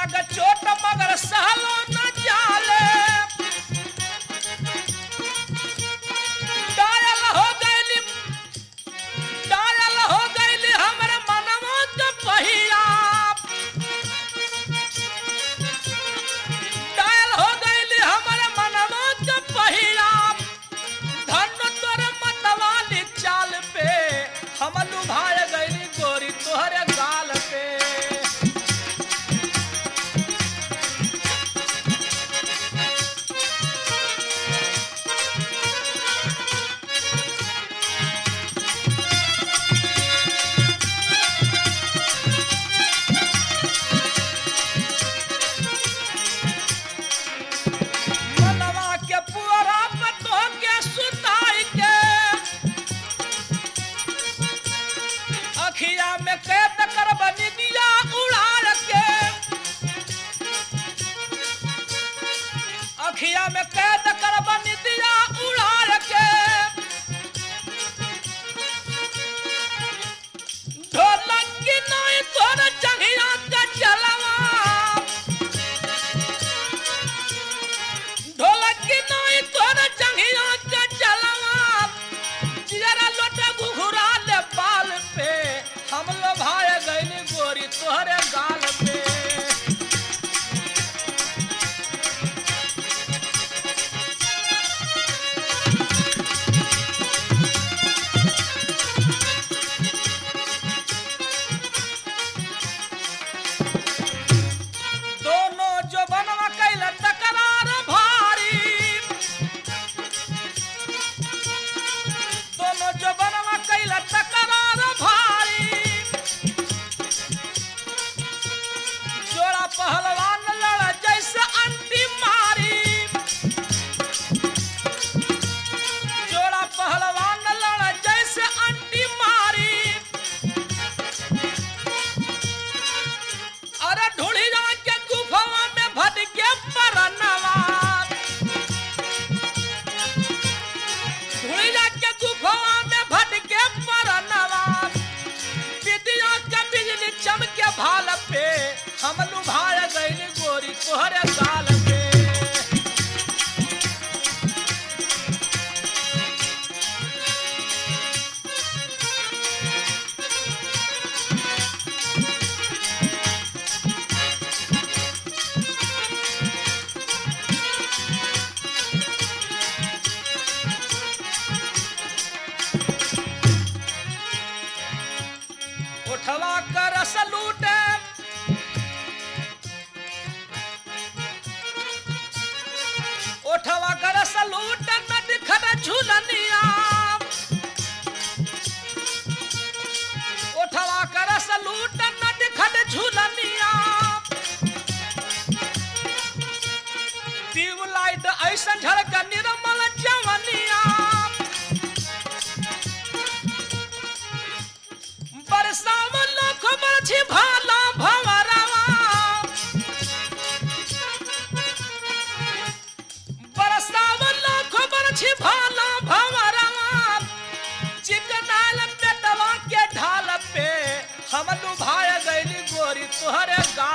लाग चोट मगर सहलो न जाले डायल हो गईली हमर मनवा के पहिया डायल हो गईली हमर मनवा के पहिया धन तोर मतवाली चाल पे हम लुभाए गईली गोरी तोहरे गाल पे मनवा के पुअरा पे तोहके सुताई के अखिया में कैद करब निदिया उड़ाड़ के अखिया में कैद करब निदिया उड़ाड़ के ढोलक की नहीं तोर जंघिया का चलवा ढोलक की नहीं तोर जंघिया का चलवा जियरा लोटा घुघुरा ले बाल पे हम लोभाए गईली गोरी तोहरे गाल पे दोनों जो बनवा कैला तकरार भारी दोनों जो बनवा कैला तकरार भारी जोड़ा पहलवान लड़ा जैसे अंटी मारी जोड़ा पहलवान लड़ा जैसे अंटी मारी अरे ढूढ़ी जा के गुफावा में भटके परनवा ढूढ़ी जा के गुफावा में भटके परनवा विद्या के बिजली चमके भाल पे हम लुभाए गईली गोरी तोहरे गाल पे उठवा कर रस लूटे उठवा कर रस लूटे न दिखत झूलनिया उठवा कर रस लूटे न दिखत झूलनिया ट्यूबलाइट ऐसा झलक निर्मल जवनिया बरसाव लाख माझी भाला भवरवा बरसाव लाख माझी भाला भवरवा चिकनाल पेटवा के ढाल पे हम लुभाए गईली गोरी तोहरे गाल